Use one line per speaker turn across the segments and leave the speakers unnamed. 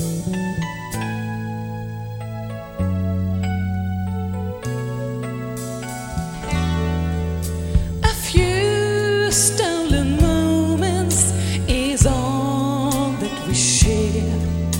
A few stolen moments is all that we share.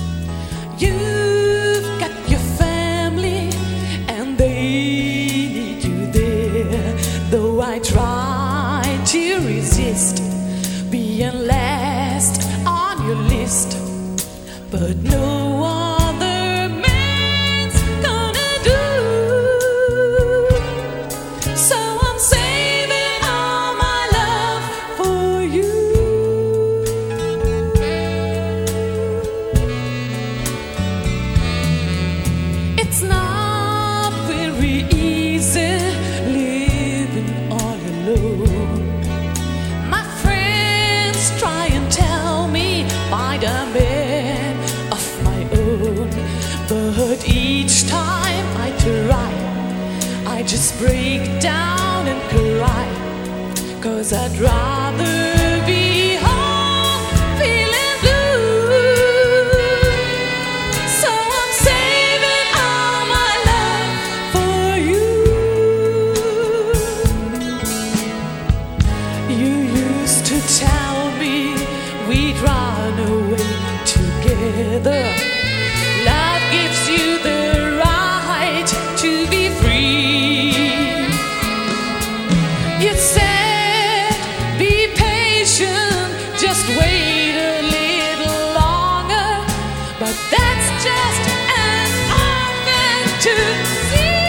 You've got your family and they need you there. Though I try to resist being last on your list, but no other man's gonna do. So I'm saving all my love for you. It's not very easy living all alone. My friends try and tell me find a man of my own, but each time I try, I just break down and cry, 'cause I'd rather be home feeling blue. So I'm saving all my love for you. You used to tell me we'd run away together. Love gives you the right to be free. You said, be patient, just wait a little longer. But that's just an orphan to see.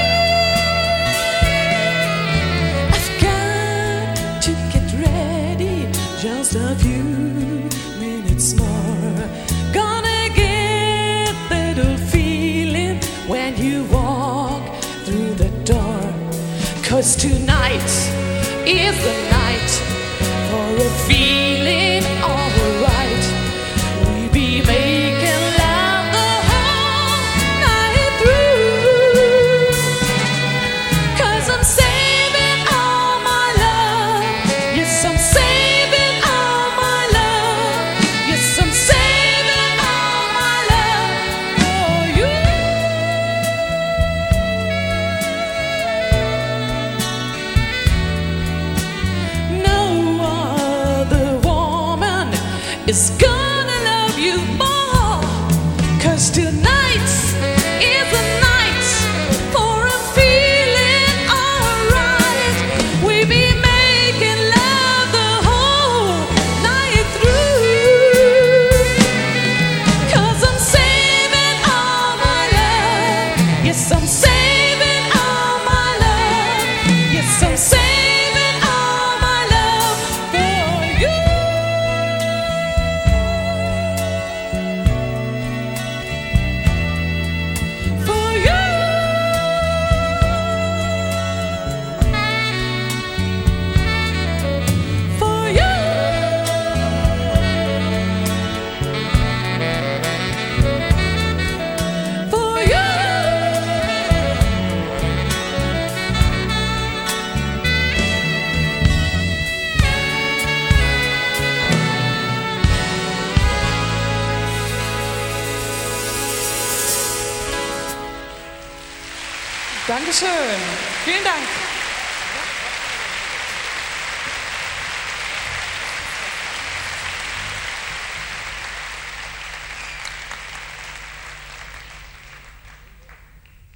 I've got to get ready, just a few minutes more. Gonna get that old feeling when you walk through the door. 'Cause tonight is the night for a feeling alright. We be making love the whole night through. 'Cause I'm saving all my love. Yes, I'm saving all my love. Yes, I'm saving all my love for you. No other woman is gonna love you more. 'Cause tonight is the night for a feeling alright. We be making love the whole night through. 'Cause I'm saving all my love. Yes, I'm saving all my love. Yes, I'm saving all my love for you. For you. For you. For you. Dankeschön. Vielen Dank.